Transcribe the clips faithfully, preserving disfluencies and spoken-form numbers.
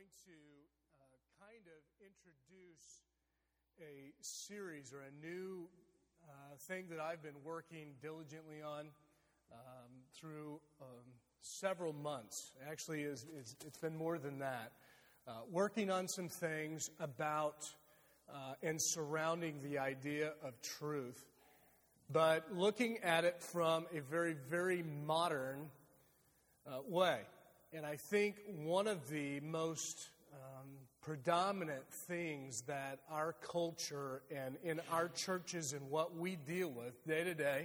to uh, kind of introduce a series or a new uh, thing that I've been working diligently on um, through um, several months. Actually, it's, it's, it's been more than that. Uh, working on some things about uh, and surrounding the idea of truth, but looking at it from a very, very modern uh, way. And I think one of the most um, predominant things that our culture and in our churches and what we deal with day to day,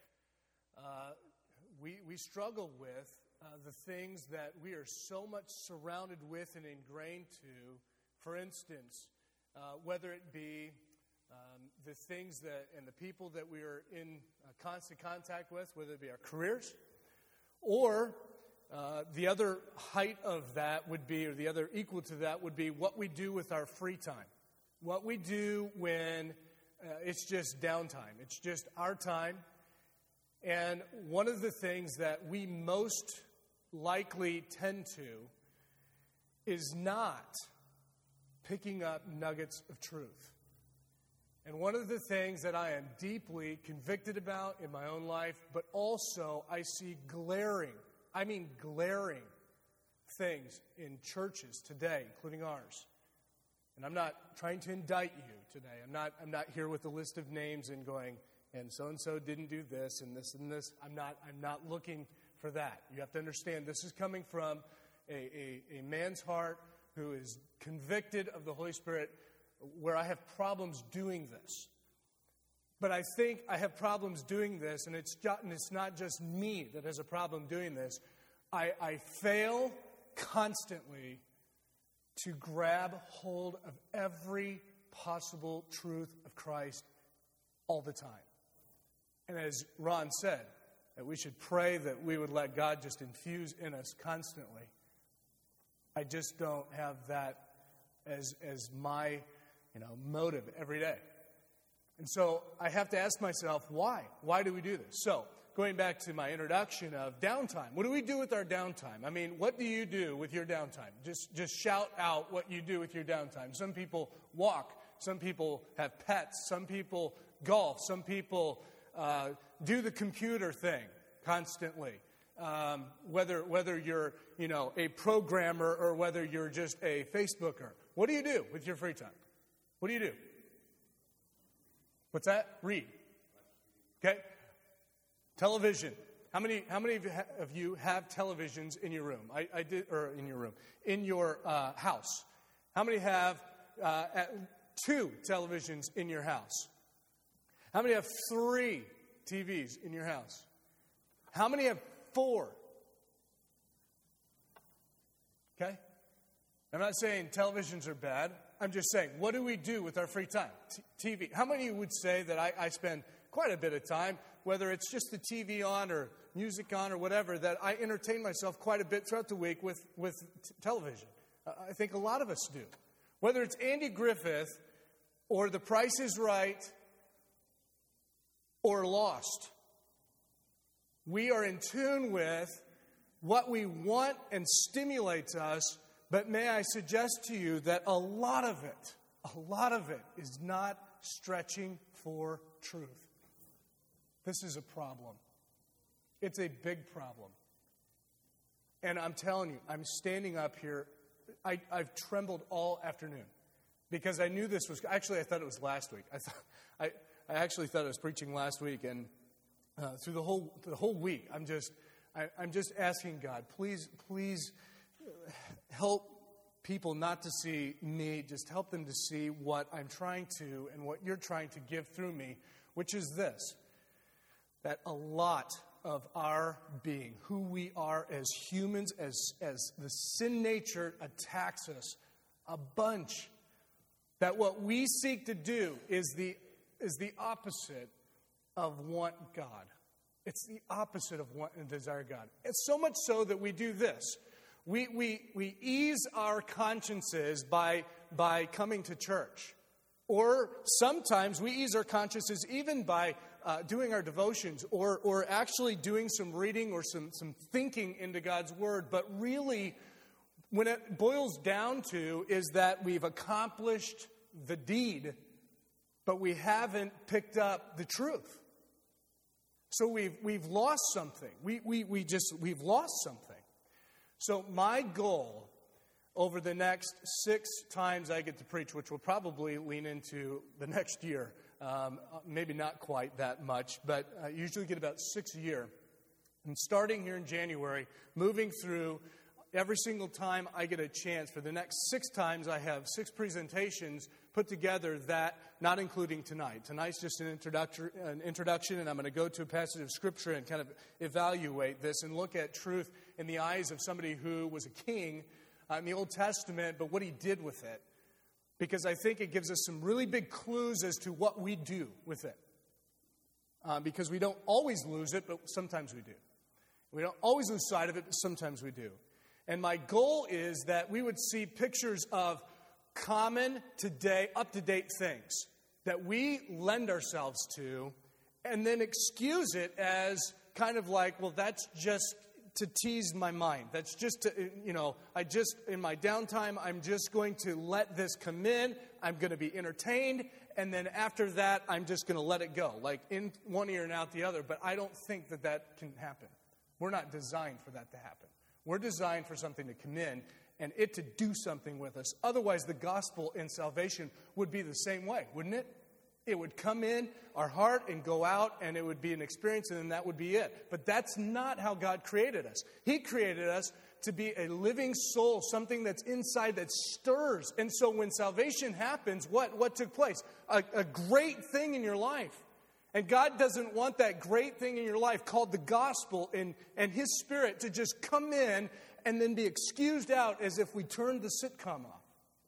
uh, we we struggle with uh, the things that we are so much surrounded with and ingrained to. For instance, uh, whether it be um, the things that and the people that we are in uh, constant contact with, whether it be our careers, or Uh, the other height of that would be, or the other equal to that would be what we do with our free time. What we do when uh, it's just downtime. It's just our time. And one of the things that we most likely tend to is not picking up nuggets of truth. And one of the things that I am deeply convicted about in my own life, but also I see glaring I mean glaring things in churches today, including ours. And I'm not trying to indict you today. I'm not I'm not here with a list of names and going, and so-and-so didn't do this and this and this. I'm not I'm not looking for that. You have to understand this is coming from a, a, a man's heart who is convicted of the Holy Spirit, where I have problems doing this. But I think I have problems doing this, and it's, just, and it's not just me that has a problem doing this. I, I fail constantly to grab hold of every possible truth of Christ all the time. And as Ron said, that we should pray that we would let God just infuse in us constantly. I just don't have that as, as my, you know, motive every day. And so I have to ask myself, why? Why do we do this? So, going back to my introduction of downtime, what do we do with our downtime? I mean, what do you do with your downtime? Just, just shout out what you do with your downtime. Some people walk. Some people have pets. Some people golf. Some people uh, do the computer thing constantly. Um, whether whether you're, you know, a programmer or whether you're just a Facebooker. What do you do with your free time? What do you do? What's that? Read. Okay. Television. How many? How many of you have televisions in your room? I, I did, or in your room, in your uh, house. How many have uh, at two televisions in your house? How many have three T Vs in your house? How many have four? Okay. I'm not saying televisions are bad. I'm just saying, what do we do with our free time? T- TV. How many of you would say that I, I spend quite a bit of time, whether it's just the T V on or music on or whatever, that I entertain myself quite a bit throughout the week with, with t- television? Uh, I think a lot of us do. Whether it's Andy Griffith or The Price is Right or Lost, we are in tune with what we want and stimulates us. But may I suggest to you that a lot of it, a lot of it is not stretching for truth. This is a problem. It's a big problem. And I'm telling you, I'm standing up here. I, I've trembled all afternoon because I knew this was, actually I thought it was last week. I thought, I, I actually thought I was preaching last week, and uh, through the whole the whole week, I'm just, I, I'm just asking God, please, please, help people not to see me, just help them to see what I'm trying to and what you're trying to give through me, which is this, that a lot of our being, who we are as humans, as, as the sin nature attacks us a bunch, that what we seek to do is the, is the opposite of want God. It's the opposite of want and desire God. It's so much so that we do this. We we we ease our consciences by by coming to church. Or sometimes we ease our consciences even by uh, doing our devotions or or actually doing some reading or some, some thinking into God's Word. But really, when it boils down to is that we've accomplished the deed, but we haven't picked up the truth. So we've we've lost something. We we we just we've lost something. So my goal over the next six times I get to preach, which will probably lean into the next year, um, maybe not quite that much, but I usually get about six a year. And starting here in January, moving through every single time I get a chance, for the next six times I have six presentations put together that, not including tonight. Tonight's just an introduction, an introduction, and I'm going to go to a passage of Scripture and kind of evaluate this and look at truth in the eyes of somebody who was a king uh, in the Old Testament, but what he did with it. Because I think it gives us some really big clues as to what we do with it. Uh, because we don't always lose it, but sometimes we do. We don't always lose sight of it, but sometimes we do. And my goal is that we would see pictures of common, today, up-to-date things that we lend ourselves to and then excuse it as kind of like, well, that's just to tease my mind. That's just to, you know, I just, in my downtime, I'm just going to let this come in. I'm going to be entertained. And then after that, I'm just going to let it go, like in one ear and out the other. But I don't think that that can happen. We're not designed for that to happen. We're designed for something to come in and it to do something with us. Otherwise, the gospel and salvation would be the same way, wouldn't it? It would come in our heart and go out, and it would be an experience, and then that would be it. But that's not how God created us. He created us to be a living soul, something that's inside that stirs. And so when salvation happens, what, what took place? A, a great thing in your life. And God doesn't want that great thing in your life called the gospel and, and His Spirit to just come in and then be excused out as if we turned the sitcom off.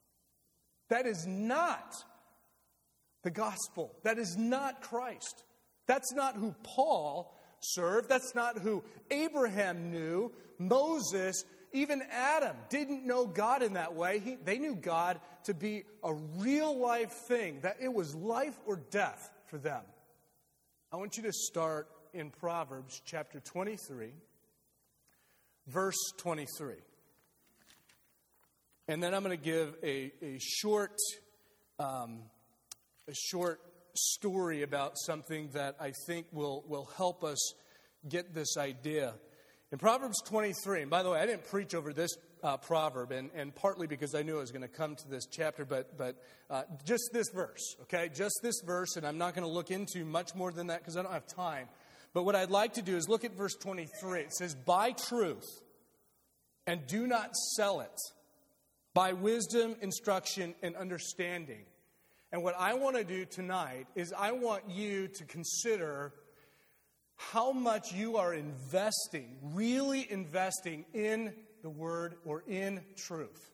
That is not the gospel. That is not Christ. That's not who Paul served. That's not who Abraham knew. Moses, even Adam, didn't know God in that way. He, they knew God to be a real life thing, that it was life or death for them. I want you to start in Proverbs chapter twenty-three, verse twenty-three. And then I'm going to give a, a short um, a short story about something that I think will, will help us get this idea. In Proverbs twenty-three, and by the way, I didn't preach over this uh, proverb, and, and partly because I knew I was going to come to this chapter, but but uh, just this verse, okay? Just this verse, and I'm not going to look into much more than that because I don't have time. But what I'd like to do is look at verse twenty-three. It says, "Buy truth and do not sell it. Buy wisdom, instruction, and understanding." And what I want to do tonight is I want you to consider how much you are investing, really investing in the Word or in truth.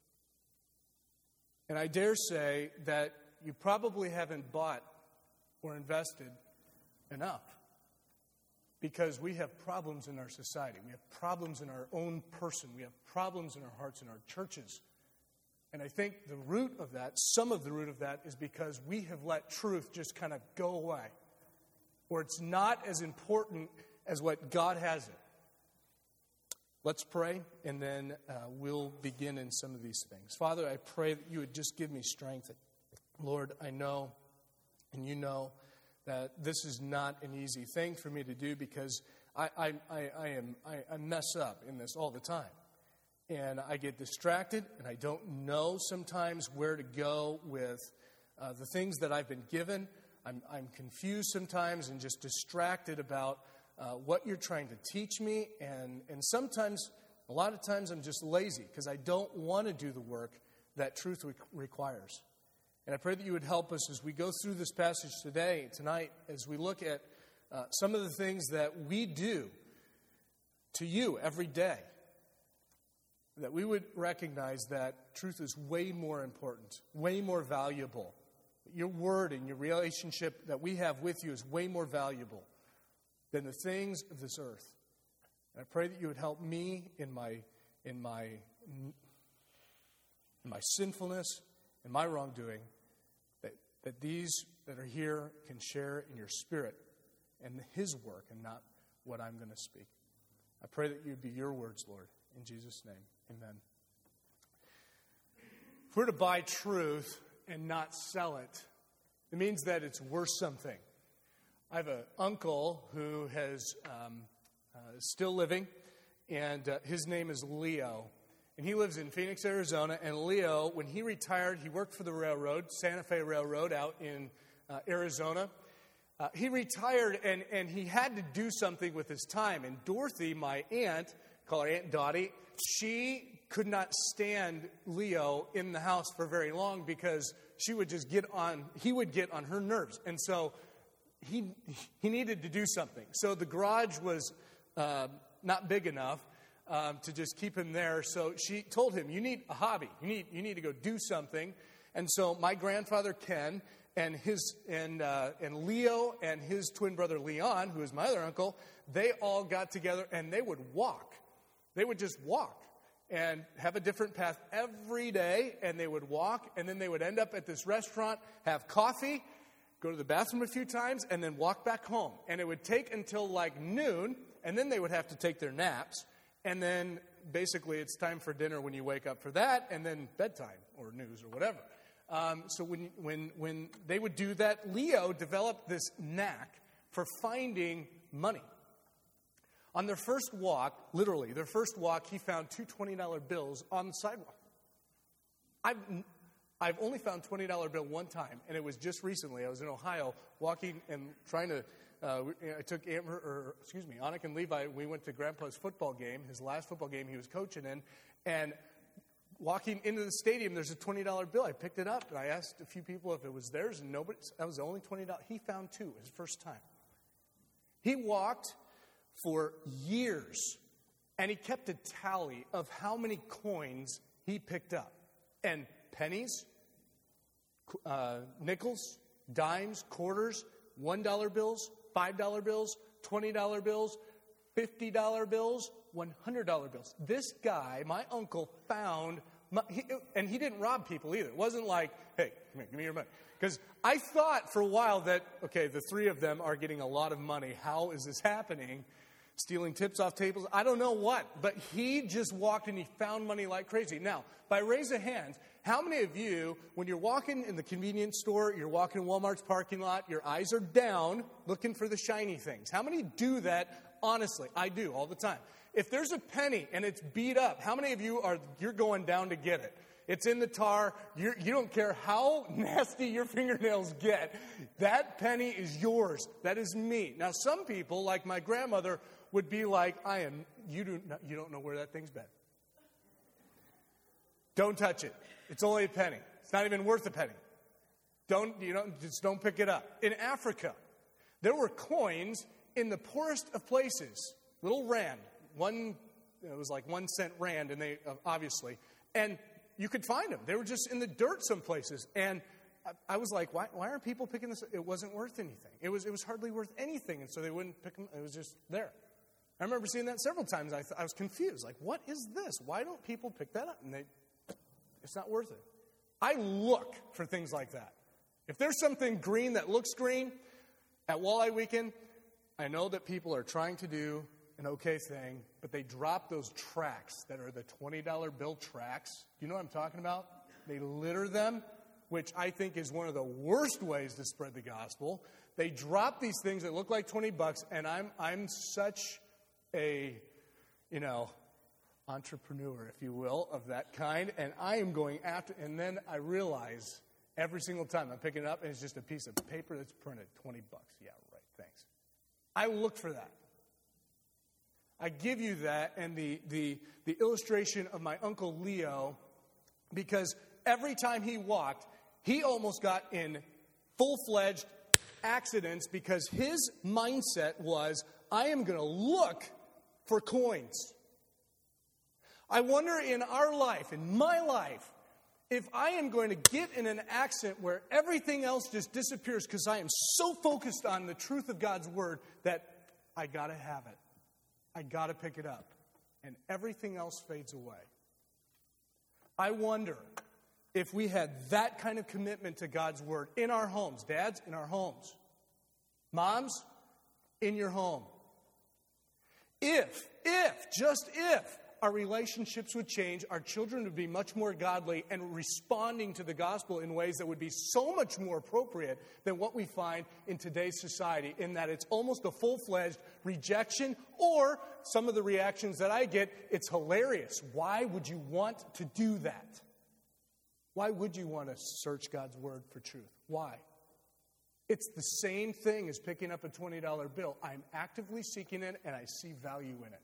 And I dare say that you probably haven't bought or invested enough, because we have problems in our society. We have problems in our own person. We have problems in our hearts, in our churches. And I think the root of that, some of the root of that, is because we have let truth just kind of go away, or it's not as important as what God has it. Let's pray, and then uh, we'll begin in some of these things. Father, I pray that you would just give me strength. Lord, I know, and you know, that this is not an easy thing for me to do, because I, I, I, I am I, I mess up in this all the time. And I get distracted, and I don't know sometimes where to go with uh, the things that I've been given. I'm, I'm confused sometimes and just distracted about uh, what you're trying to teach me. And, and sometimes, a lot of times, I'm just lazy because I don't want to do the work that truth re- requires. And I pray that you would help us as we go through this passage today, tonight, as we look at uh, some of the things that we do to you every day. That we would recognize that truth is way more important, way more valuable. Your word and your relationship that we have with you is way more valuable than the things of this earth. And I pray that you would help me in my in my in my sinfulness and my wrongdoing, that, that these that are here can share in your Spirit and His work and not what I'm going to speak. I pray that you would be your words, Lord. In Jesus' name, amen. If we're to buy truth and not sell it, it means that it's worth something. I have an uncle who has um, uh, still living, and uh, his name is Leo. And he lives in Phoenix, Arizona. And Leo, when he retired, he worked for the railroad, Santa Fe Railroad out in uh, Arizona. Uh, he retired, and, and he had to do something with his time. And Dorothy, my aunt, call her Aunt Dottie, she could not stand Leo in the house for very long because she would just get on, he would get on her nerves. And so he he needed to do something. So the garage was uh, not big enough um, to just keep him there. So she told him, you need a hobby. You need you need to go do something. And so my grandfather Ken and his and uh, and Leo and his twin brother Leon, who is my other uncle, they all got together and they would walk. They would just walk and have a different path every day, and they would walk, and then they would end up at this restaurant, have coffee, go to the bathroom a few times, and then walk back home. And it would take until like noon, and then they would have to take their naps, and then basically it's time for dinner when you wake up for that, and then bedtime or news or whatever. Um, so when, when, when they would do that, Leo developed this knack for finding money. On their first walk, literally, their first walk, he found two twenty dollar bills on the sidewalk. I've, I've only found a twenty dollar bill one time, and it was just recently. I was in Ohio walking and trying to, uh, I took Amber, or excuse me, Anik and Levi, we went to Grandpa's football game, his last football game he was coaching in, and walking into the stadium, there's a twenty dollar bill. I picked it up, and I asked a few people if it was theirs, and nobody, that was the only twenty dollars. He found two, his first time. He walked for years, and he kept a tally of how many coins he picked up. And pennies, uh, nickels, dimes, quarters, one dollar bills, five dollar bills, twenty dollar bills, fifty dollar bills, one hundred dollar bills. This guy, my uncle, found, my, he, and he didn't rob people either. It wasn't like, hey, come here, give me your money. Because I thought for a while that, okay, the three of them are getting a lot of money. How is this happening? Stealing tips off tables, I don't know what, but he just walked and he found money like crazy. Now, by raise of hands, how many of you, when you're walking in the convenience store, you're walking in Walmart's parking lot, your eyes are down looking for the shiny things? How many do that honestly? I do all the time. If there's a penny and it's beat up, how many of you are, you're going down to get it? It's in the tar. You're, you don't care how nasty your fingernails get. That penny is yours. That is me. Now, some people, like my grandmother, would be like, I am, you, do not, you don't know where that thing's been. Don't touch it. It's only a penny. It's not even worth a penny. Don't, you know, just don't pick it up. In Africa, there were coins in the poorest of places. Little rand. One, it was like one cent rand, and they, uh, obviously. And you could find them. They were just in the dirt some places. And I, I was like, why, why aren't people picking this up? It wasn't worth anything. It was, it was hardly worth anything, and so they wouldn't pick them. It was just there. I remember seeing that several times. I, th- I was confused. Like, what is this? Why don't people pick that up? And they, it's not worth it. I look for things like that. If there's something green that looks green at Walleye Weekend, I know that people are trying to do an okay thing, but they drop those tracts that are the twenty dollar bill tracts. You know what I'm talking about? They litter them, which I think is one of the worst ways to spread the gospel. They drop these things that look like twenty bucks, and I'm I'm such a, you know, entrepreneur, if you will, of that kind, and I am going after, and then I realize every single time I'm picking it up, and it's just a piece of paper that's printed, twenty bucks. Yeah, right, thanks. I look for that. I give you that and the, the, the illustration of my Uncle Leo, because every time he walked, he almost got in full-fledged accidents because his mindset was, I am going to look for coins. I wonder in our life, in my life, if I am going to get in an accident where everything else just disappears because I am so focused on the truth of God's word that I got to have it. I got to pick it up. And everything else fades away. I wonder if we had that kind of commitment to God's word in our homes. Dads, in our homes. Moms, in your home. If, if, just if, our relationships would change, our children would be much more godly and responding to the gospel in ways that would be so much more appropriate than what we find in today's society, in that it's almost a full-fledged rejection, or some of the reactions that I get, it's hilarious. Why would you want to do that? Why would you want to search God's word for truth? Why? It's the same thing as picking up a twenty dollar bill. I'm actively seeking it, and I see value in it.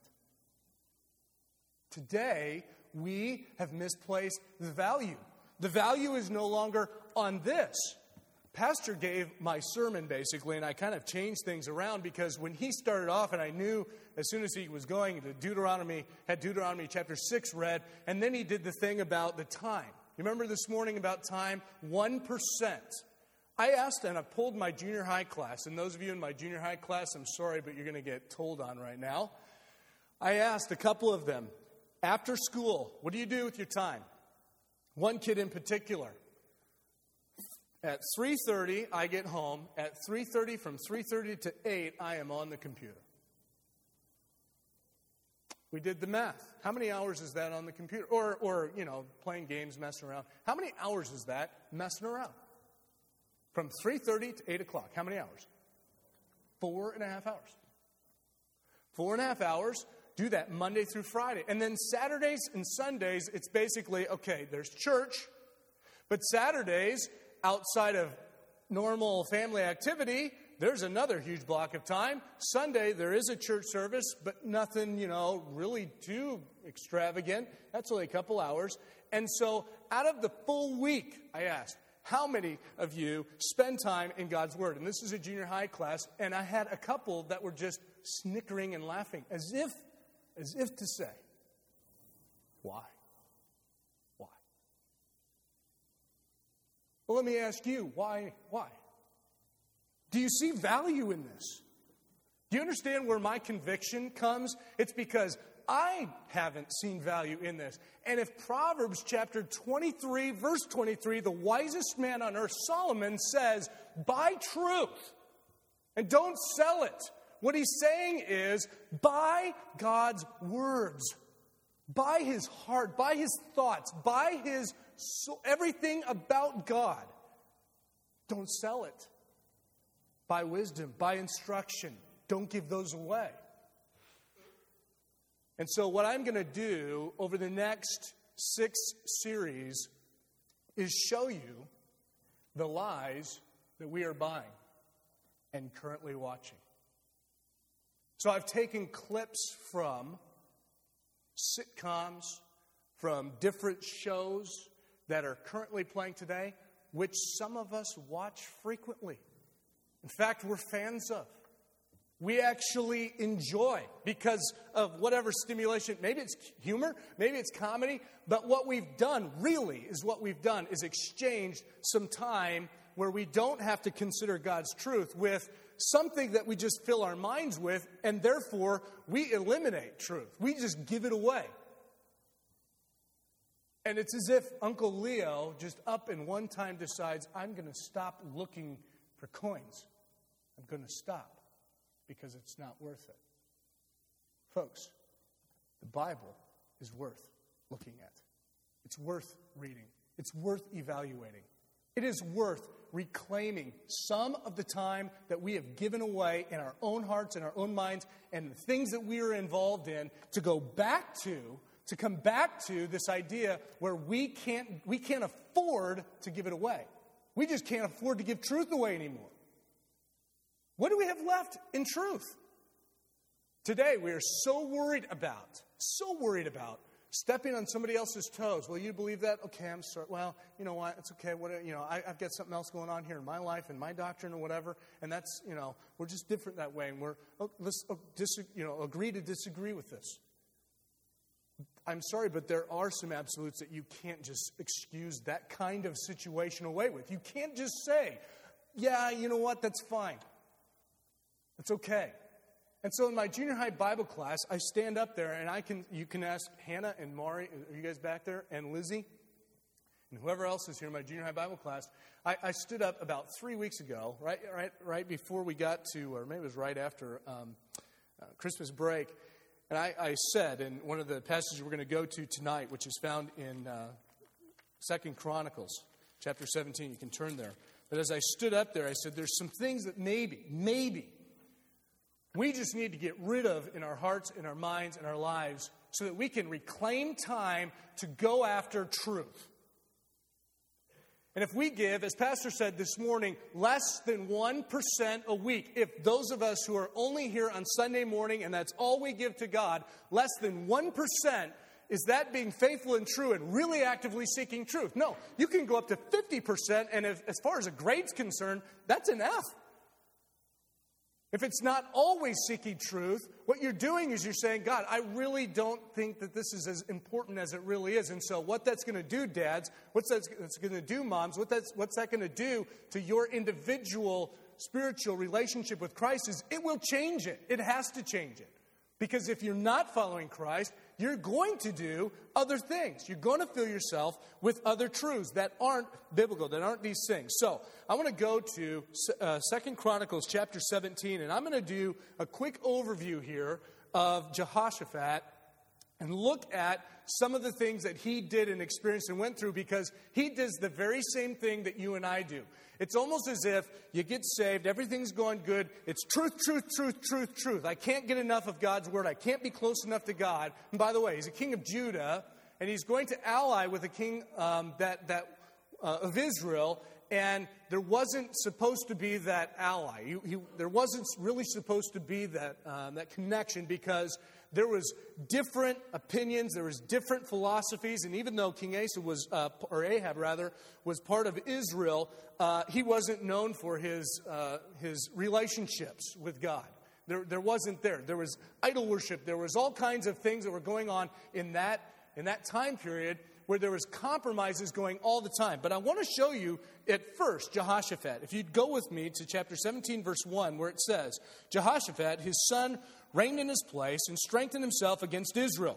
Today, we have misplaced the value. The value is no longer on this. Pastor gave my sermon, basically, and I kind of changed things around because when he started off, and I knew as soon as he was going to Deuteronomy, had Deuteronomy chapter six read, and then he did the thing about the time. You remember this morning about time? one percent. I asked, and I pulled my junior high class, and those of you in my junior high class, I'm sorry, but you're going to get told on right now. I asked a couple of them, after school, what do you do with your time? One kid in particular. At three thirty, I get home. At three thirty, from three thirty to eight, I am on the computer. We did the math. How many hours is that on the computer? Or, or you know, playing games, messing around. How many hours is that messing around? From three thirty to eight o'clock. How many hours? Four and a half hours. Four and a half hours. Do that Monday through Friday. And then Saturdays and Sundays, it's basically, okay, there's church. But Saturdays, outside of normal family activity, there's another huge block of time. Sunday, there is a church service, but nothing, you know, really too extravagant. That's only a couple hours. And so out of the full week, I asked, how many of you spend time in God's Word? And this is a junior high class, and I had a couple that were just snickering and laughing, as if, as if to say, why? Why? Well, let me ask you, why? Why? Do you see value in this? Do you understand where my conviction comes? It's because I haven't seen value in this. And if Proverbs chapter twenty-three, verse twenty-three, the wisest man on earth, Solomon, says, buy truth and don't sell it. What he's saying is, buy God's words. Buy his heart, buy his thoughts, buy his soul, everything about God. Don't sell it. Buy wisdom, buy instruction. Don't give those away. And so what I'm going to do over the next six series is show you the lies that we are buying and currently watching. So I've taken clips from sitcoms, from different shows that are currently playing today, which some of us watch frequently. In fact, we're fans of. We actually enjoy because of whatever stimulation. Maybe it's humor, maybe it's comedy, but what we've done really is what we've done is exchanged some time where we don't have to consider God's truth with something that we just fill our minds with, and therefore we eliminate truth. We just give it away. And it's as if Uncle Leo just up in one time decides, I'm going to stop looking for coins. I'm going to stop. Because it's not worth it. Folks, the Bible is worth looking at. It's worth reading. It's worth evaluating. It is worth reclaiming some of the time that we have given away in our own hearts and our own minds and the things that we are involved in to go back to, to come back to this idea where we can't, we can't afford to give it away. We just can't afford to give truth away anymore. What do we have left in truth? Today, we are so worried about, so worried about stepping on somebody else's toes. Well, you believe that? Okay, I'm sorry. Well, you know what? It's okay. What, you know, I, I've got something else going on here in my life and my doctrine or whatever, and that's, you know, we're just different that way, and we're oh, let's oh, dis- you know agree to disagree with this. I'm sorry, but there are some absolutes that you can't just excuse that kind of situation away with. You can't just say, yeah, you know what? That's fine. It's okay. And so in my junior high Bible class, I stand up there and I can you can ask Hannah and Mari, are you guys back there? And Lizzie, and whoever else is here in my junior high Bible class. I, I stood up about three weeks ago, right, right, right before we got to, or maybe it was right after um, uh, Christmas break. And I, I said in one of the passages we're going to go to tonight, which is found in uh, Second Chronicles, chapter seventeen. You can turn there. But as I stood up there, I said, there's some things that maybe, maybe, we just need to get rid of in our hearts, in our minds, in our lives, so that we can reclaim time to go after truth. And if we give, as Pastor said this morning, less than one percent a week, if those of us who are only here on Sunday morning and that's all we give to God, less than one percent, is that being faithful and true and really actively seeking truth? No, you can go up to fifty percent, and if, as far as a grade's concerned, that's an F. If it's not always seeking truth, what you're doing is you're saying, God, I really don't think that this is as important as it really is. And so what that's going to do, dads, what's that going to do, moms, what that's, what's that going to do to your individual spiritual relationship with Christ is it will change it. It has to change it. Because if you're not following Christ, you're going to do other things. You're going to fill yourself with other truths that aren't biblical, that aren't these things. So I want to go to uh, Second Chronicles chapter seventeen, and I'm going to do a quick overview here of Jehoshaphat and look at some of the things that he did and experienced and went through, because he does the very same thing that you and I do. It's almost as if you get saved, everything's going good, it's truth, truth, truth, truth, truth. I can't get enough of God's word. I can't be close enough to God. And by the way, he's a king of Judah, and he's going to ally with a king um, that that uh, of Israel, and there wasn't supposed to be that ally. He, he, there wasn't really supposed to be that um, that connection, because there was different opinions, there was different philosophies, and even though King Asa was, uh, or Ahab rather, was part of Israel, uh, he wasn't known for his uh, his relationships with God. There, there wasn't there. There was idol worship. There was all kinds of things that were going on in that in that time period where there was compromises going all the time. But I want to show you at first Jehoshaphat. If you'd go with me to chapter seventeen, verse one, where it says, Jehoshaphat, his son, reigned in his place and strengthened himself against Israel.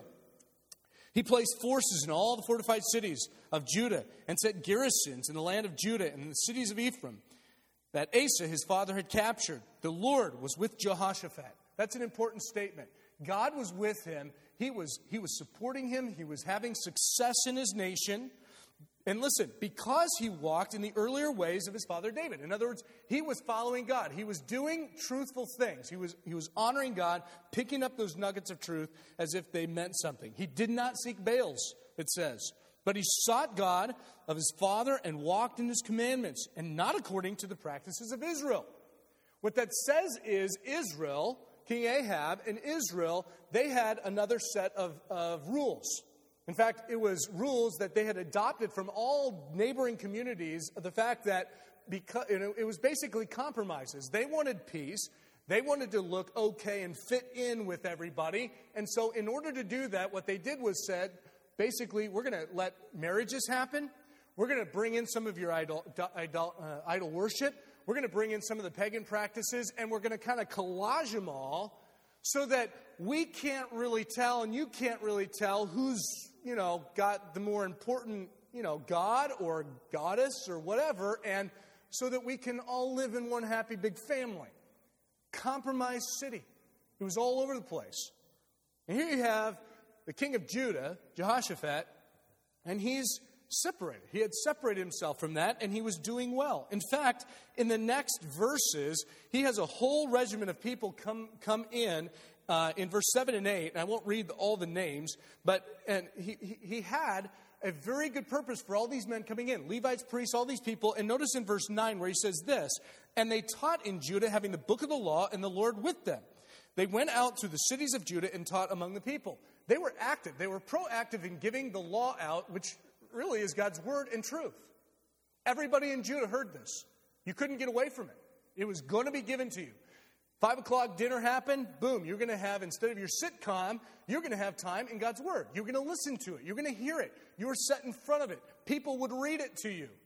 He placed forces in all the fortified cities of Judah and set garrisons in the land of Judah and in the cities of Ephraim that Asa, his father, had captured. The Lord was with Jehoshaphat. That's an important statement. God was with him. He was, he was supporting him. He was having success in his nation. And listen, because he walked in the earlier ways of his father David. In other words, he was following God. He was doing truthful things. He was, he was honoring God, picking up those nuggets of truth as if they meant something. He did not seek Baals, it says. But he sought God of his father and walked in his commandments, and not according to the practices of Israel. What that says is Israel, King Ahab and Israel, they had another set of, of rules. In fact, it was rules that they had adopted from all neighboring communities, the fact that because you know, it was basically compromises. They wanted peace. They wanted to look okay and fit in with everybody. And so in order to do that, what they did was said, basically, we're going to let marriages happen. We're going to bring in some of your idol, idol, uh, idol worship. We're going to bring in some of the pagan practices, and we're going to kind of collage them all so that we can't really tell, and you can't really tell who's, you know, got the more important, you know, god or goddess or whatever, and so that we can all live in one happy big family. Compromised city. It was all over the place. And here you have the king of Judah, Jehoshaphat, and he's separated. He had separated himself from that, and he was doing well. In fact, in the next verses, he has a whole regiment of people come come in, uh, in verse seven and eight, and I won't read all the names, but and he, he, he had a very good purpose for all these men coming in. Levites, priests, all these people. And notice in verse nine where he says this, and they taught in Judah, having the book of the law and the Lord with them. They went out through the cities of Judah and taught among the people. They were active. They were proactive in giving the law out, which really is God's word and truth. Everybody in Judah heard this. You couldn't get away from it. It was going to be given to you. Five o'clock dinner happened, boom, you're going to have, instead of your sitcom, you're going to have time in God's word. You're going to listen to it. You're going to hear it. You were set in front of it. People would read it to you.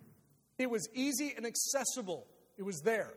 It was easy and accessible. It was there.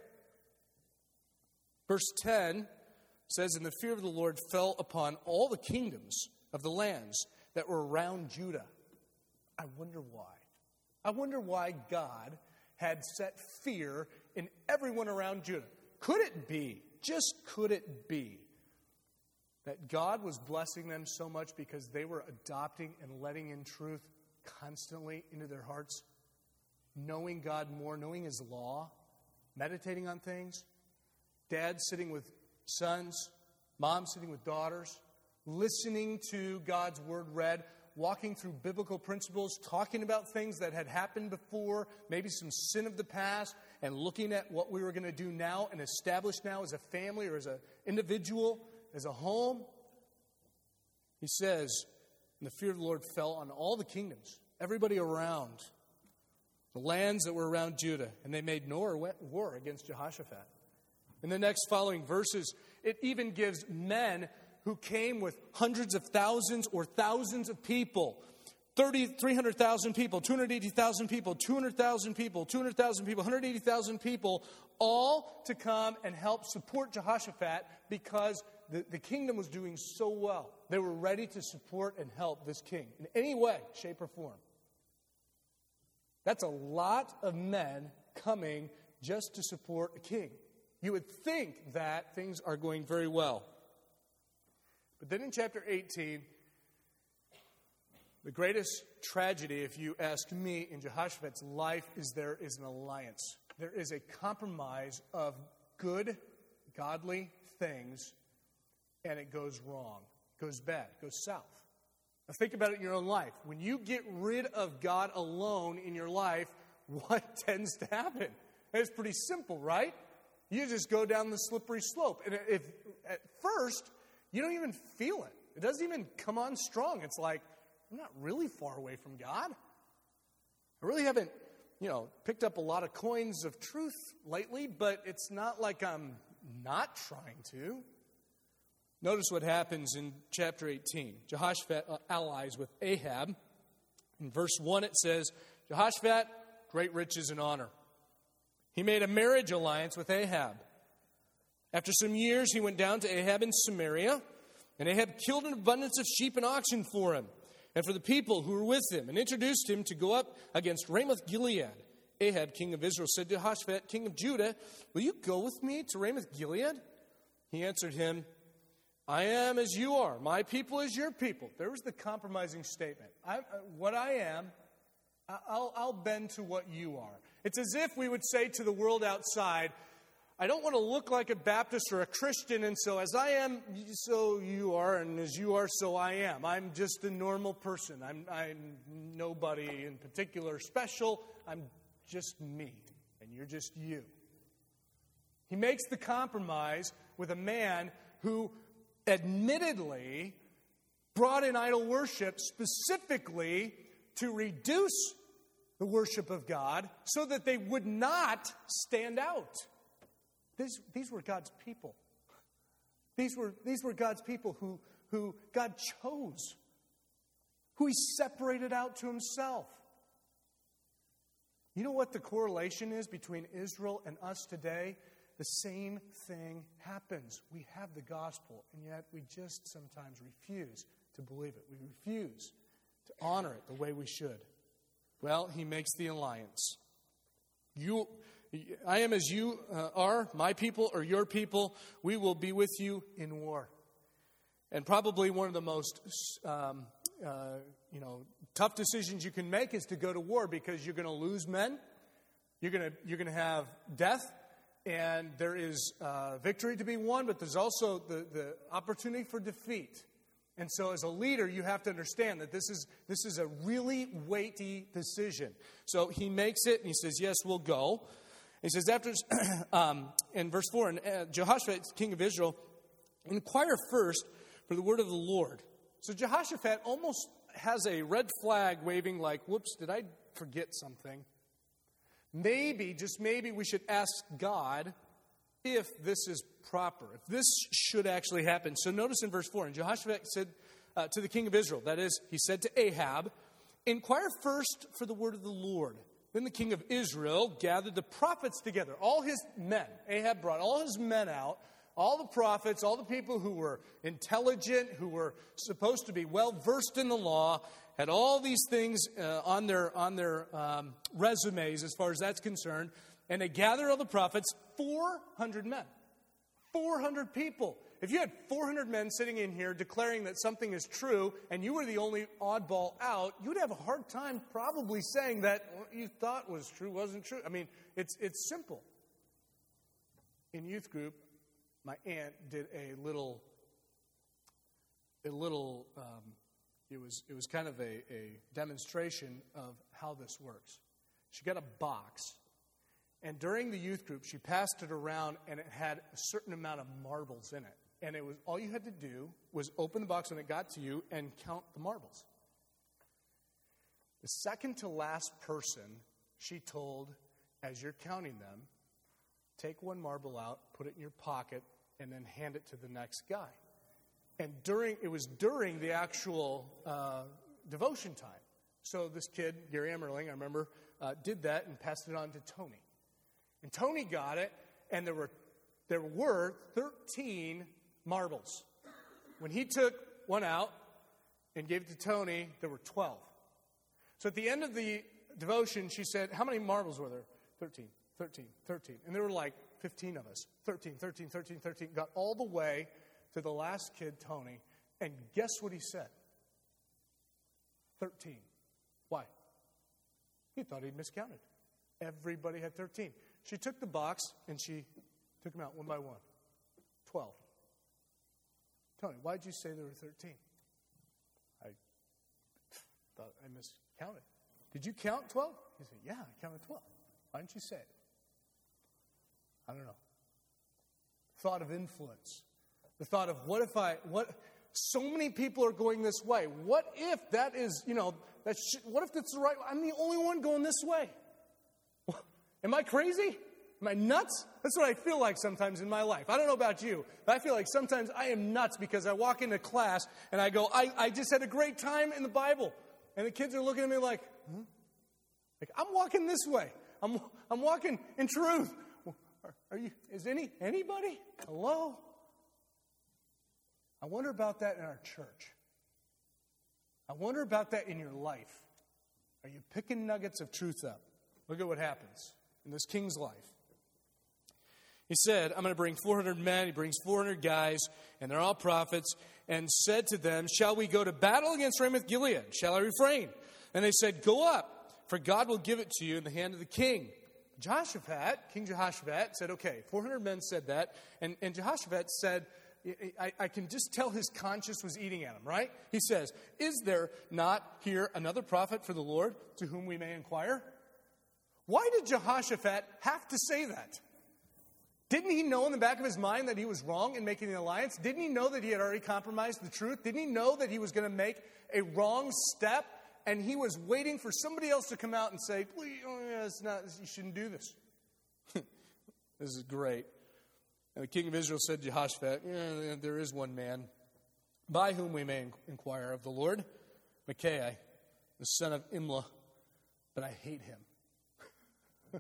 Verse ten says, and the fear of the Lord fell upon all the kingdoms of the lands that were around Judah. I wonder why. I wonder why God had set fear in everyone around Judah. Could it be, just could it be, That God was blessing them so much because they were adopting and letting in truth constantly into their hearts, knowing God more, knowing His law, meditating on things. Dad sitting with sons, mom sitting with daughters, listening to God's word read, walking through biblical principles, talking about things that had happened before, maybe some sin of the past, and looking at what we were going to do now and establish now as a family or as an individual, as a home. He says, and the fear of the Lord fell on all the kingdoms, everybody around, the lands that were around Judah, and they made no war against Jehoshaphat. In the next following verses, it even gives men who came with hundreds of thousands or thousands of people, thirty, three hundred thousand people, two hundred eighty thousand people, two hundred thousand people, two hundred thousand people, one hundred eighty thousand people, all to come and help support Jehoshaphat because the, the kingdom was doing so well. They were ready to support and help this king in any way, shape, or form. That's a lot of men coming just to support a king. You would think that things are going very well. But then in chapter eighteen, the greatest tragedy, if you ask me, in Jehoshaphat's life is there is an alliance. There is a compromise of good, godly things, and it goes wrong, goes bad, goes south. Now think about it in your own life. When you get rid of God alone in your life, what tends to happen? It's pretty simple, right? You just go down the slippery slope. And if at first, you don't even feel it. It doesn't even come on strong. It's like, I'm not really far away from God. I really haven't, you know, picked up a lot of coins of truth lately, but it's not like I'm not trying to. Notice what happens in chapter eighteen. Jehoshaphat allies with Ahab. In verse one it says, Jehoshaphat, great riches and honor. He made a marriage alliance with Ahab. After some years, he went down to Ahab in Samaria, and Ahab killed an abundance of sheep and oxen for him and for the people who were with him, and introduced him to go up against Ramoth-Gilead. Ahab, king of Israel, said to Jehoshaphat, king of Judah, will you go with me to Ramoth-Gilead? He answered him, I am as you are. My people is your people. There was the compromising statement. I, uh, what I am, I'll, I'll bend to what you are. It's as if we would say to the world outside, I don't want to look like a Baptist or a Christian, and so as I am, so you are, and as you are, so I am. I'm just a normal person. I'm, I'm nobody in particular special. I'm just me, and you're just you. He makes the compromise with a man who admittedly brought in idol worship specifically to reduce the worship of God so that they would not stand out. These, these were God's people. These were, these were God's people who, who God chose, who He separated out to Himself. You know what the correlation is between Israel and us today? The same thing happens. We have the gospel, and yet we just sometimes refuse to believe it. We refuse to honor it the way we should. Well, He makes the alliance. You, I am as you uh, are, my people or your people. We will be with you in war. And probably one of the most, um, uh, you know, tough decisions you can make is to go to war because you're going to lose men. You're going to you're going to have death. And there is uh, victory to be won, but there's also the, the opportunity for defeat. And so as a leader, you have to understand that this is this is a really weighty decision. So he makes it, and he says, yes, we'll go. He says, after, um, in verse four, and uh, Jehoshaphat, king of Israel, inquire first for the word of the Lord. So Jehoshaphat almost has a red flag waving like, whoops, did I forget something? Maybe, just maybe, we should ask God if this is proper, if this should actually happen. So notice in verse four, and Jehoshaphat said uh, to the king of Israel, that is, he said to Ahab, inquire first for the word of the Lord. Then the king of Israel gathered the prophets together, all his men. Ahab brought all his men out, all the prophets, all the people who were intelligent, who were supposed to be well-versed in the law, had all these things uh, on their on their um, resumes as far as that's concerned. And they gathered all the prophets, four hundred men, four hundred people. if you had four hundred men sitting in here declaring that something is true and you were the only oddball out, you would have a hard time probably saying that what you thought was true wasn't true. I mean, it's it's simple. In youth group, my aunt did a little, a little, um, it was it was kind of a, a demonstration of how this works. She got a box, and during the youth group, she passed it around, and it had a certain amount of marbles in it. And it was all you had to do was open the box when it got to you and count the marbles. The second to last person, she told, as you're counting them, take one marble out, put it in your pocket, and then hand it to the next guy. And during it was during the actual uh, devotion time. So this kid, Gary Emmerling, I remember, uh, did that and passed it on to Tony. And Tony got it, and there were there were thirteen marbles. When he took one out and gave it to Tony, there were twelve. So at the end of the devotion, she said, how many marbles were there? thirteen, thirteen, thirteen. And there were like fifteen of us. thirteen, thirteen, thirteen, thirteen. Got all the way to the last kid, Tony. And guess what he said? thirteen. Why? He thought he'd miscounted. Everybody had thirteen. She took the box and she took them out one by one. twelve. Tony, why did you say there were thirteen? I thought I miscounted. Did you count twelve? He said, yeah, I counted twelve. Why didn't you say it? I don't know. Thought of influence. The thought of what if I, what, so many people are going this way. What if that is, you know, that sh- what if that's the right, I'm the only one going this way. Am I crazy? Am I nuts? That's what I feel like sometimes in my life. I don't know about you, but I feel like sometimes I am nuts because I walk into class and I go, I, I just had a great time in the Bible. And the kids are looking at me like, hmm? Like I'm walking this way. I'm I'm walking in truth. Are, are you, is any anybody? Hello? I wonder about that in our church. I wonder about that in your life. Are you picking nuggets of truth up? Look at what happens in this king's life. He said, I'm going to bring four hundred men. He brings four hundred guys, and they're all prophets, and said to them, shall we go to battle against Ramoth Gilead? Shall I refrain? And they said, go up, for God will give it to you in the hand of the king. Jehoshaphat, King Jehoshaphat, said, okay, four hundred men said that, and, and Jehoshaphat said, I, I can just tell his conscience was eating at him, right? He says, is there not here another prophet for the Lord to whom we may inquire? Why did Jehoshaphat have to say that? Didn't he know in the back of his mind that he was wrong in making the alliance? Didn't he know that he had already compromised the truth? Didn't he know that he was going to make a wrong step? And he was waiting for somebody else to come out and say, please, oh, yeah, it's not, you shouldn't do this. This is great. And the king of Israel said to Jehoshaphat, yeah, there is one man by whom we may inquire of the Lord, Micaiah, the son of Imlah, but I hate him.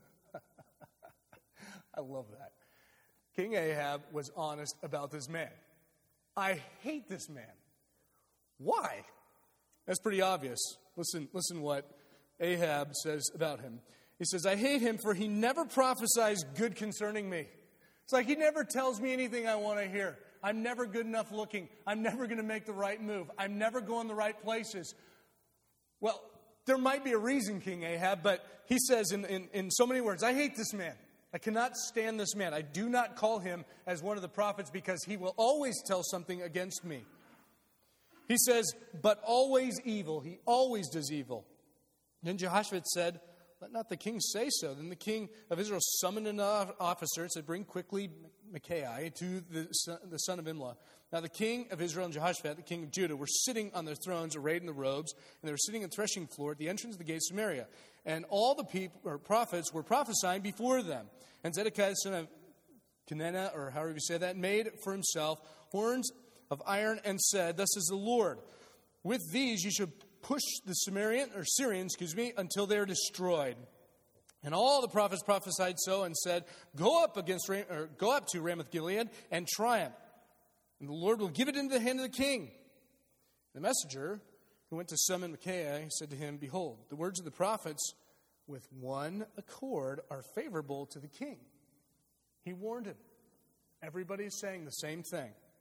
I love that. King Ahab was honest about this man. I hate this man. Why? That's pretty obvious. Listen, listen what Ahab says about him. He says, I hate him for he never prophesies good concerning me. It's like he never tells me anything I want to hear. I'm never good enough looking. I'm never going to make the right move. I'm never going the right places. Well, there might be a reason, King Ahab, but he says in, in, in so many words, I hate this man. I cannot stand this man. I do not call him as one of the prophets because he will always tell something against me. He says, but always evil. He always does evil. Then Jehoshaphat said, let not the king say so. Then the king of Israel summoned an officer and said, bring quickly Micaiah to the son, the son of Imlah. Now the king of Israel and Jehoshaphat, the king of Judah, were sitting on their thrones, arrayed in the robes, and they were sitting on the threshing floor at the entrance of the gates of Samaria. And all the people or prophets were prophesying before them. And Zedekiah, son of Kenana, or however you say that, made for himself horns of iron and said, thus is the Lord, with these you should push the Sumerian or Syrians, excuse me, until they are destroyed. And all the prophets prophesied so and said, go up against or go up to Ramoth Gilead and triumph, and the Lord will give it into the hand of the king. The messenger who went to summon Micaiah said to him, behold, the words of the prophets with one accord are favorable to the king. He warned him. Everybody is saying the same thing.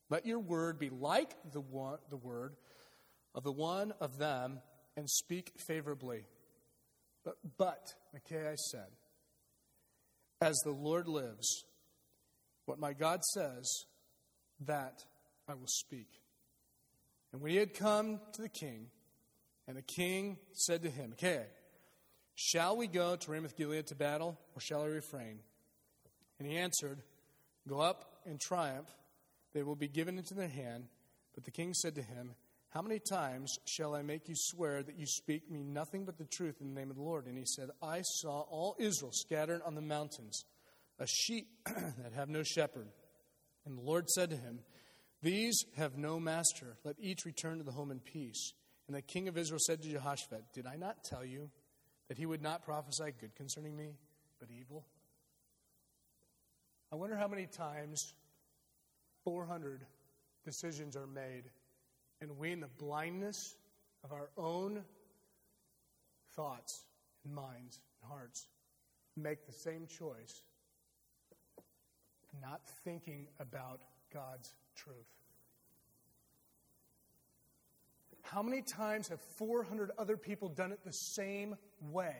Let your word be like the one, the word of the one of them, and speak favorably. But, but Micaiah said, as the Lord lives, what my God says, that I will speak. And when he had come to the king, and the king said to him, Micaiah, shall we go to Ramoth-Gilead to battle, or shall I refrain? And he answered, go up and triumph. They will be given into their hand. But the king said to him, how many times shall I make you swear that you speak me nothing but the truth in the name of the Lord? And he said, I saw all Israel scattered on the mountains, a sheep that have no shepherd. And the Lord said to him, these have no master. Let each return to the home in peace. And the king of Israel said to Jehoshaphat, did I not tell you that he would not prophesy good concerning me, but evil? I wonder how many times four hundred decisions are made, and we, in the blindness of our own thoughts and minds and hearts, make the same choice, not thinking about God's truth. How many times have four hundred other people done it the same way,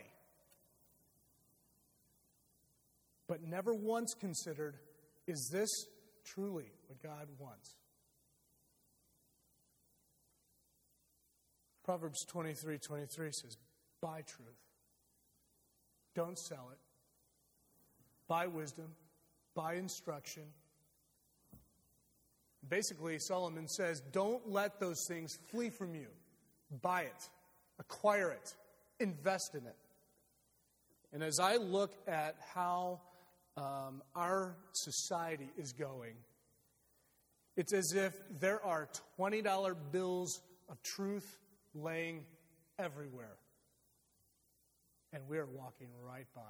but never once considered, is this truly what God wants? Proverbs twenty-three twenty-three says, buy truth. Don't sell it. Buy wisdom. Buy instruction. Basically, Solomon says, don't let those things flee from you. Buy it. Acquire it. Invest in it. And as I look at how um, our society is going, it's as if there are twenty dollar bills of truth laying everywhere. And we're walking right by.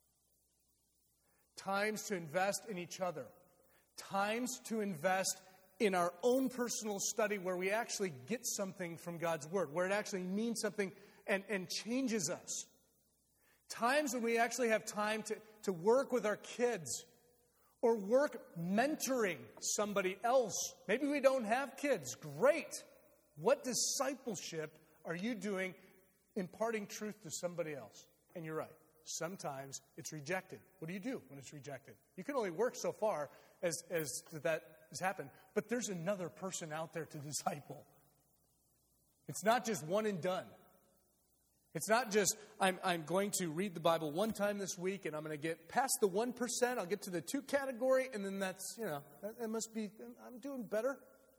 Times to invest in each other. Times to invest in our own personal study where we actually get something from God's Word, where it actually means something and, and changes us. Times when we actually have time to, to work with our kids or work mentoring somebody else. Maybe we don't have kids. Great. What discipleship are you doing imparting truth to somebody else? And you're right. Sometimes it's rejected. What do you do when it's rejected? You can only work so far as, as that has happened. But there's another person out there to disciple. It's not just one and done. It's not just, I'm, I'm going to read the Bible one time this week and I'm going to get past the one percent, I'll get to the two category, and then that's, you know, that, that must be, I'm doing better.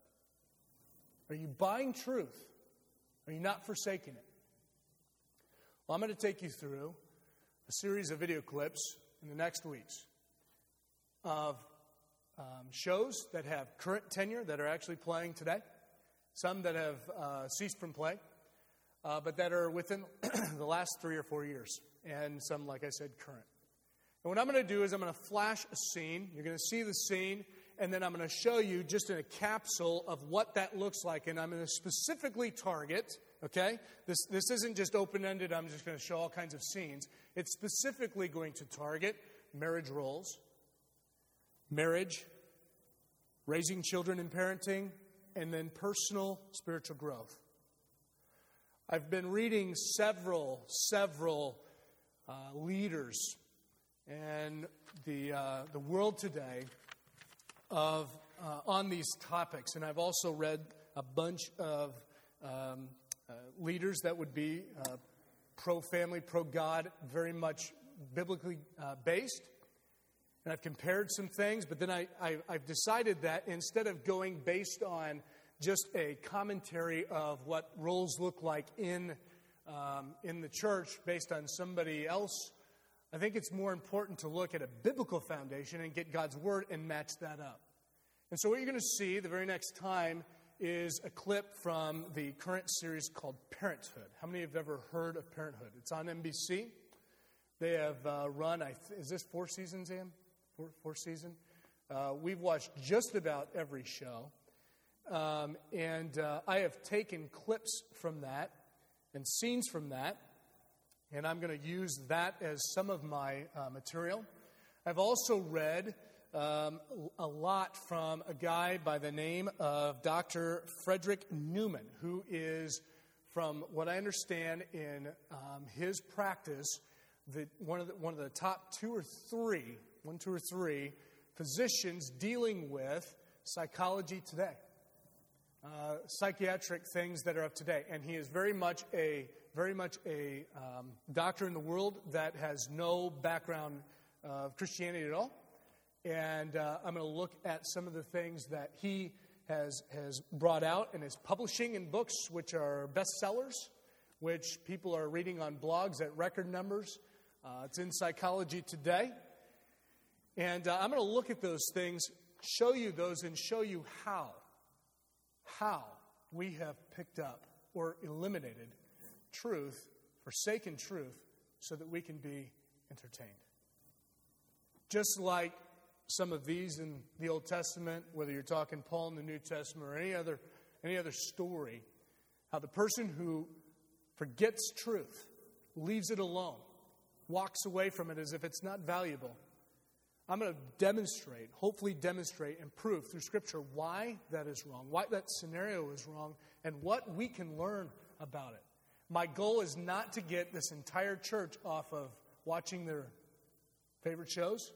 Are you buying truth? Are you not forsaking it? Well, I'm going to take you through a series of video clips in the next weeks of um, shows that have current tenure that are actually playing today, some that have uh, ceased from play, uh, but that are within the last three or four years, and some, like I said, current. And what I'm going to do is I'm going to flash a scene. You're going to see the scene, and then I'm going to show you just in a capsule of what that looks like, and I'm going to specifically target, okay? This, this isn't just open-ended, I'm just going to show all kinds of scenes. It's specifically going to target marriage roles, marriage, raising children and parenting, and then personal spiritual growth. I've been reading several, several uh, leaders and the uh, the world today of uh, on these topics, and I've also read a bunch of um, uh, leaders that would be uh, pro-family, pro-God, very much biblically uh, based. And I've compared some things, but then I, I, I've decided that instead of going based on just a commentary of what roles look like in um, in the church based on somebody else, I think it's more important to look at a biblical foundation and get God's Word and match that up. And so what you're going to see the very next time is a clip from the current series called Parenthood. How many have ever heard of Parenthood? It's on N B C. They have uh, run, I th- is this four seasons, Am? Four, four season? Uh, we've watched just about every show. Um, and uh, I have taken clips from that and scenes from that, and I'm going to use that as some of my uh, material. I've also read um, a lot from a guy by the name of Doctor Frederick Newman, who is, from what I understand in um, his practice, the, one of the, one of the top two or three, one, two or three physicians dealing with psychology today, uh, psychiatric things that are of today, and he is very much a very much a um, doctor in the world that has no background of Christianity at all. And uh, I'm going to look at some of the things that he has has brought out and is publishing in books, which are bestsellers, which people are reading on blogs at record numbers. Uh, it's in Psychology Today. And uh, I'm going to look at those things, show you those, and show you how, how we have picked up or eliminated truth, forsaken truth, so that we can be entertained. Just like some of these in the Old Testament, whether you're talking Paul in the New Testament or any other any other story, how the person who forgets truth, leaves it alone, walks away from it as if it's not valuable. I'm going to demonstrate, hopefully demonstrate and prove through Scripture why that is wrong, why that scenario is wrong, and what we can learn about it. My goal is not to get this entire church off of watching their favorite shows.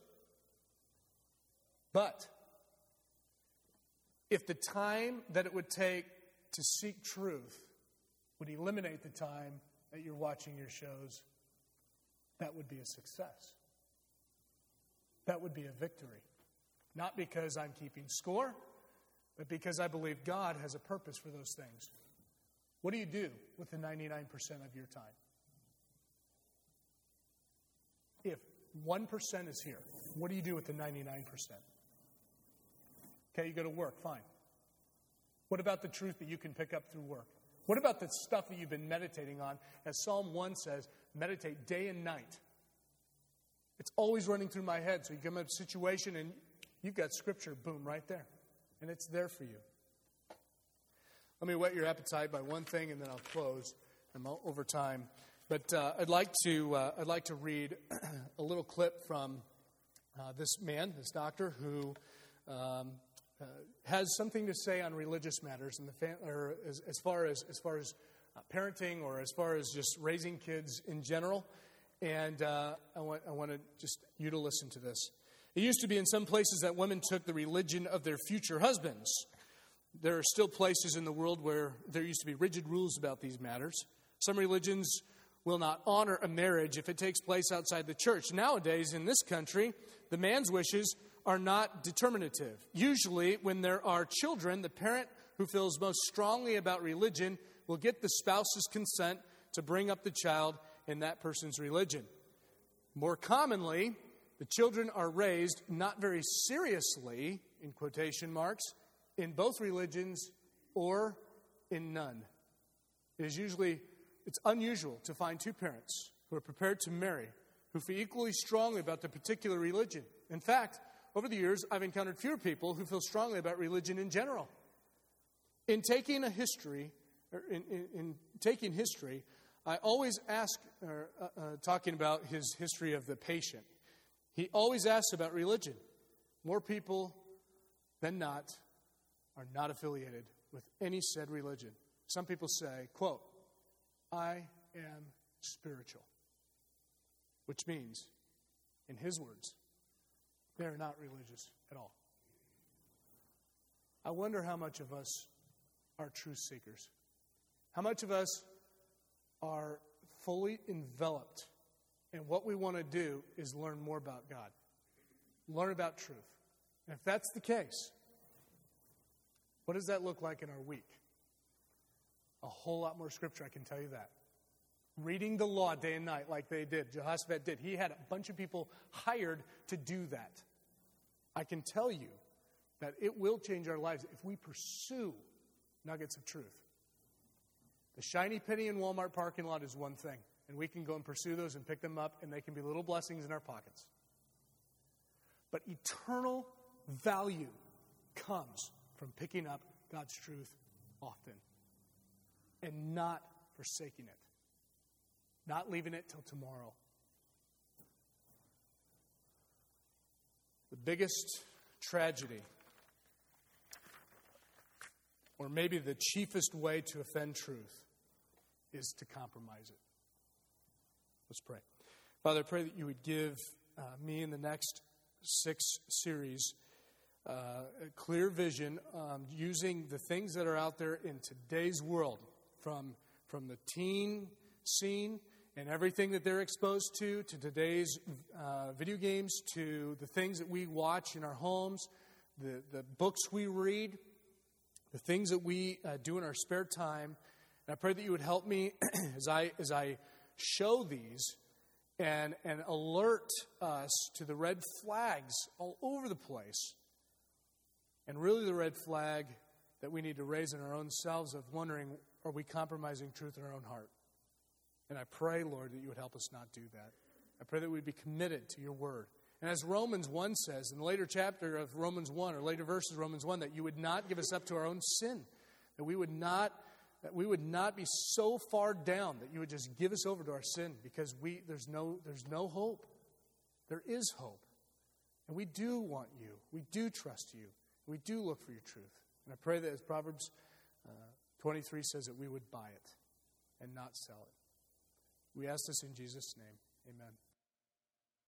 But if the time that it would take to seek truth would eliminate the time that you're watching your shows, that would be a success. That would be a victory. Not because I'm keeping score, but because I believe God has a purpose for those things. What do you do with the ninety-nine percent of your time? If one percent is here, what do you do with the ninety-nine percent? Okay, you go to work, fine. What about the truth that you can pick up through work? What about the stuff that you've been meditating on? As Psalm one says, meditate day and night. It's always running through my head. So you come up to a situation and you've got Scripture, boom, right there. And it's there for you. Let me whet your appetite by one thing, and then I'll close. I'm over time, but uh, I'd like to uh, I'd like to read a little clip from uh, this man, this doctor, who um, uh, has something to say on religious matters, and the fam- or as, as far as as far as uh, parenting, or as far as just raising kids in general. And uh, I want I want to just you to listen to this. It used to be in some places that women took the religion of their future husbands. There are still places in the world where there used to be rigid rules about these matters. Some religions will not honor a marriage if it takes place outside the church. Nowadays, in this country, the man's wishes are not determinative. Usually, when there are children, the parent who feels most strongly about religion will get the spouse's consent to bring up the child in that person's religion. More commonly, the children are raised not very seriously, in quotation marks, in both religions or in none. It is usually, it's unusual to find two parents who are prepared to marry, who feel equally strongly about their particular religion. In fact, over the years, I've encountered fewer people who feel strongly about religion in general. In taking a history, or in, in, in taking history, I always ask, or, uh, uh, talking about his history of the patient, he always asks about religion. More people than not are not affiliated with any said religion. Some people say, quote, I am spiritual, which means, in his words, they are not religious at all. I wonder how much of us are truth seekers. How much of us are fully enveloped, and what we want to do is learn more about God, learn about truth. And if that's the case, what does that look like in our week? A whole lot more Scripture, I can tell you that. Reading the law day and night like they did, Jehoshaphat did. He had a bunch of people hired to do that. I can tell you that it will change our lives if we pursue nuggets of truth. The shiny penny in Walmart parking lot is one thing, and we can go and pursue those and pick them up, and they can be little blessings in our pockets. But eternal value comes from picking up God's truth often and not forsaking it, not leaving it till tomorrow. The biggest tragedy, or maybe the chiefest way to offend truth, is to compromise it. Let's pray. Father, I pray that you would give uh, me in the next six series uh, a clear vision um, using the things that are out there in today's world, from, from the teen scene and everything that they're exposed to, to today's uh, video games, to the things that we watch in our homes, the, the books we read, the things that we uh, do in our spare time. And I pray that you would help me as I as I show these and, and alert us to the red flags all over the place. And really the red flag that we need to raise in our own selves of wondering, are we compromising truth in our own heart? And I pray, Lord, that you would help us not do that. I pray that we'd be committed to your word. And as Romans one says, in the later chapter of Romans one, or later verses of Romans one, that you would not give us up to our own sin. That we would not, that we would not be so far down that you would just give us over to our sin, because we there's no there's no hope. There is hope. And we do want you. We do trust you. We do look for your truth. And I pray that as Proverbs uh, twenty-three says, that we would buy it and not sell it. We ask this in Jesus' name. Amen.